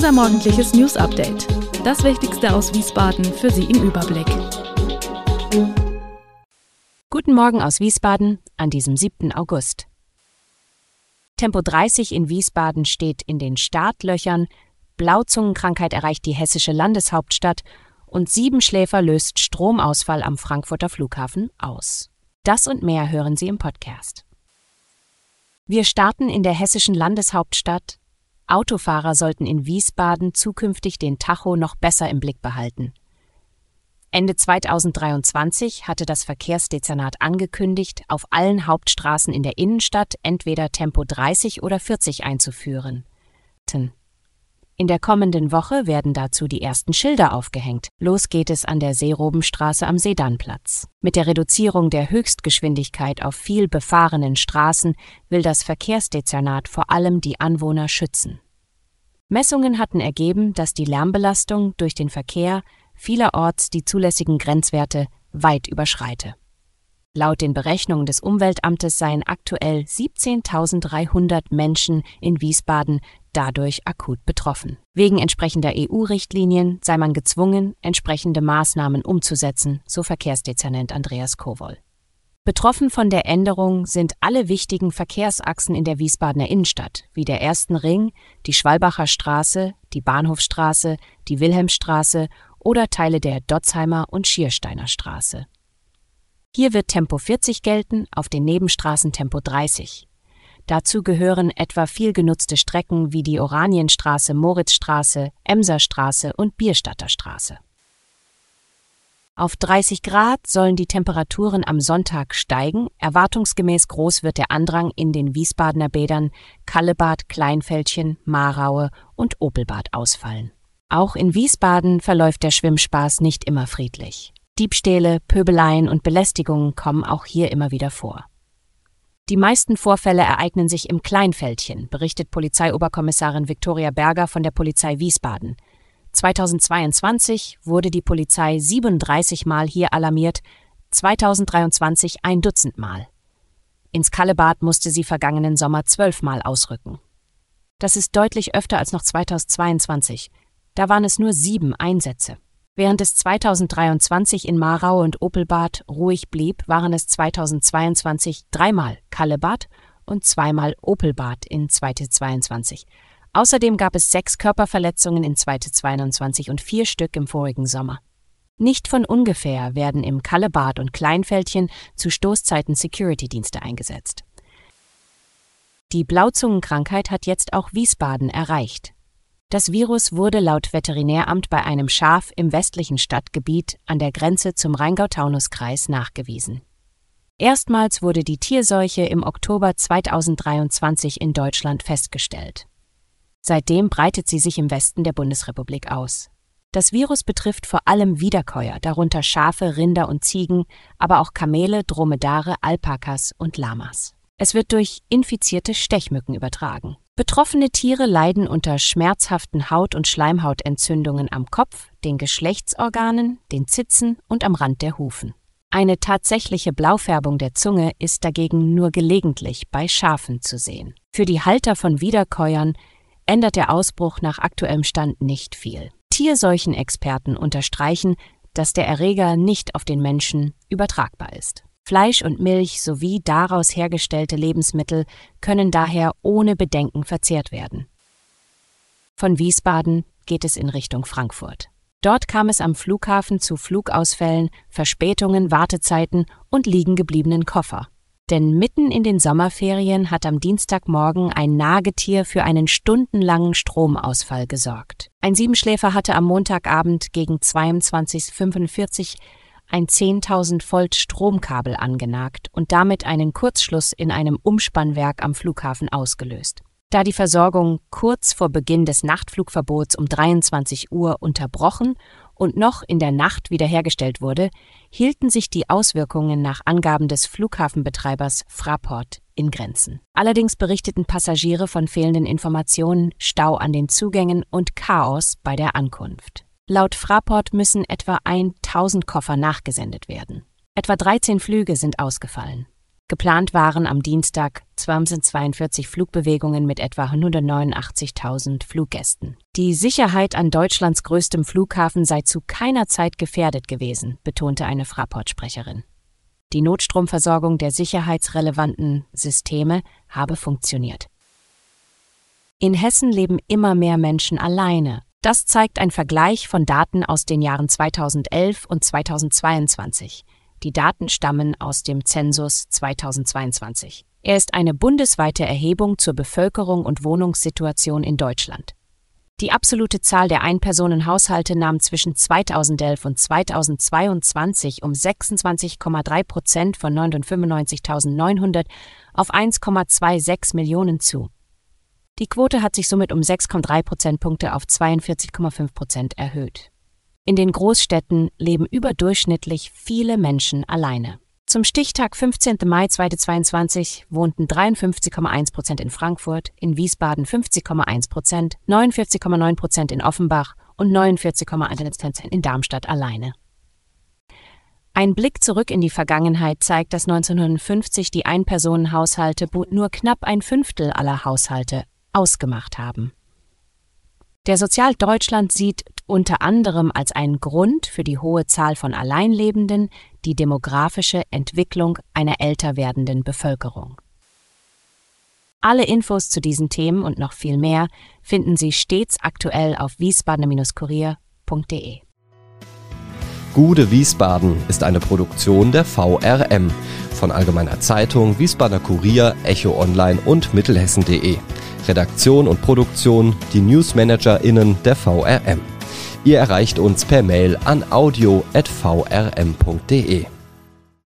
Unser morgendliches News-Update. Das Wichtigste aus Wiesbaden für Sie im Überblick. Guten Morgen aus Wiesbaden an diesem 7. August. Tempo 30 in Wiesbaden steht in den Startlöchern, Blauzungenkrankheit erreicht die hessische Landeshauptstadt und Siebenschläfer löst Stromausfall am Frankfurter Flughafen aus. Das und mehr hören Sie im Podcast. Wir starten in der hessischen Landeshauptstadt. Autofahrer sollten in Wiesbaden zukünftig den Tacho noch besser im Blick behalten. Ende 2023 hatte das Verkehrsdezernat angekündigt, auf allen Hauptstraßen in der Innenstadt entweder Tempo 30 oder 40 einzuführen. In der kommenden Woche werden dazu die ersten Schilder aufgehängt. Los geht es an der Seerobenstraße am Sedanplatz. Mit der Reduzierung der Höchstgeschwindigkeit auf viel befahrenen Straßen will das Verkehrsdezernat vor allem die Anwohner schützen. Messungen hatten ergeben, dass die Lärmbelastung durch den Verkehr vielerorts die zulässigen Grenzwerte weit überschreite. Laut den Berechnungen des Umweltamtes seien aktuell 17.300 Menschen in Wiesbaden dadurch akut betroffen. Wegen entsprechender EU-Richtlinien sei man gezwungen, entsprechende Maßnahmen umzusetzen, so Verkehrsdezernent Andreas Kowoll. Betroffen von der Änderung sind alle wichtigen Verkehrsachsen in der Wiesbadener Innenstadt, wie der Ersten Ring, die Schwalbacher Straße, die Bahnhofstraße, die Wilhelmstraße oder Teile der Dotzheimer und Schiersteiner Straße. Hier wird Tempo 40 gelten, auf den Nebenstraßen Tempo 30. Dazu gehören etwa viel genutzte Strecken wie die Oranienstraße, Moritzstraße, Emserstraße und Bierstadter Straße. Auf 30 Grad sollen die Temperaturen am Sonntag steigen. Erwartungsgemäß groß wird der Andrang in den Wiesbadener Bädern Kallebad, Kleinfeldchen, Mahraue und Opelbad ausfallen. Auch in Wiesbaden verläuft der Schwimmspaß nicht immer friedlich. Diebstähle, Pöbeleien und Belästigungen kommen auch hier immer wieder vor. Die meisten Vorfälle ereignen sich im Kleinfeldchen, berichtet Polizeioberkommissarin Viktoria Berger von der Polizei Wiesbaden. 2022 wurde die Polizei 37 Mal hier alarmiert, 2023 ein Dutzend Mal. Ins Kallebad musste sie vergangenen Sommer 12 Mal ausrücken. Das ist deutlich öfter als noch 2022. Da waren es nur 7 Einsätze. Während es 2023 in Mahraue und Opelbad ruhig blieb, waren es 2022 3-mal Kallebad und 2-mal Opelbad in 2022. Außerdem gab es 6 Körperverletzungen in 2022 und 4 Stück im vorigen Sommer. Nicht von ungefähr werden im Kallebad und Kleinfeldchen zu Stoßzeiten Security-Dienste eingesetzt. Die Blauzungenkrankheit hat jetzt auch Wiesbaden erreicht. Das Virus wurde laut Veterinäramt bei einem Schaf im westlichen Stadtgebiet an der Grenze zum Rheingau-Taunus-Kreis nachgewiesen. Erstmals wurde die Tierseuche im Oktober 2023 in Deutschland festgestellt. Seitdem breitet sie sich im Westen der Bundesrepublik aus. Das Virus betrifft vor allem Wiederkäuer, darunter Schafe, Rinder und Ziegen, aber auch Kamele, Dromedare, Alpakas und Lamas. Es wird durch infizierte Stechmücken übertragen. Betroffene Tiere leiden unter schmerzhaften Haut- und Schleimhautentzündungen am Kopf, den Geschlechtsorganen, den Zitzen und am Rand der Hufen. Eine tatsächliche Blaufärbung der Zunge ist dagegen nur gelegentlich bei Schafen zu sehen. Für die Halter von Wiederkäuern ändert der Ausbruch nach aktuellem Stand nicht viel. Tierseuchenexperten unterstreichen, dass der Erreger nicht auf den Menschen übertragbar ist. Fleisch und Milch sowie daraus hergestellte Lebensmittel können daher ohne Bedenken verzehrt werden. Von Wiesbaden geht es in Richtung Frankfurt. Dort kam es am Flughafen zu Flugausfällen, Verspätungen, Wartezeiten und liegengebliebenen Koffer. Denn mitten in den Sommerferien hat am Dienstagmorgen ein Nagetier für einen stundenlangen Stromausfall gesorgt. Ein Siebenschläfer hatte am Montagabend gegen 22:45 Uhr ein 10.000 Volt Stromkabel angenagt und damit einen Kurzschluss in einem Umspannwerk am Flughafen ausgelöst. Da die Versorgung kurz vor Beginn des Nachtflugverbots um 23 Uhr unterbrochen und noch in der Nacht wiederhergestellt wurde, hielten sich die Auswirkungen nach Angaben des Flughafenbetreibers Fraport in Grenzen. Allerdings berichteten Passagiere von fehlenden Informationen, Stau an den Zugängen und Chaos bei der Ankunft. Laut Fraport müssen etwa 1.000 Koffer nachgesendet werden. Etwa 13 Flüge sind ausgefallen. Geplant waren am Dienstag 2042 Flugbewegungen mit etwa 189.000 Fluggästen. Die Sicherheit an Deutschlands größtem Flughafen sei zu keiner Zeit gefährdet gewesen, betonte eine Fraport-Sprecherin. Die Notstromversorgung der sicherheitsrelevanten Systeme habe funktioniert. In Hessen leben immer mehr Menschen alleine. Das zeigt ein Vergleich von Daten aus den Jahren 2011 und 2022. Die Daten stammen aus dem Zensus 2022. Er ist eine bundesweite Erhebung zur Bevölkerung und Wohnungssituation in Deutschland. Die absolute Zahl der Einpersonenhaushalte nahm zwischen 2011 und 2022 um 26,3% von 995.900 auf 1,26 Millionen zu. Die Quote hat sich somit um 6,3 Prozentpunkte auf 42,5% erhöht. In den Großstädten leben überdurchschnittlich viele Menschen alleine. Zum Stichtag 15. Mai 2022 wohnten 53,1% in Frankfurt, in Wiesbaden 50,1%, 49,9% in Offenbach und 49,1% in Darmstadt alleine. Ein Blick zurück in die Vergangenheit zeigt, dass 1950 die Einpersonenhaushalte nur knapp ein Fünftel aller Haushalte ausgemacht haben. Der Sozial Deutschland sieht unter anderem als einen Grund für die hohe Zahl von Alleinlebenden die demografische Entwicklung einer älter werdenden Bevölkerung. Alle Infos zu diesen Themen und noch viel mehr finden Sie stets aktuell auf wiesbadener-kurier.de. Gude Wiesbaden ist eine Produktion der VRM von Allgemeiner Zeitung, Wiesbadener Kurier, Echo Online und Mittelhessen.de. Redaktion und Produktion die NewsmanagerInnen der VRM. Ihr erreicht uns per Mail an audio@vrm.de.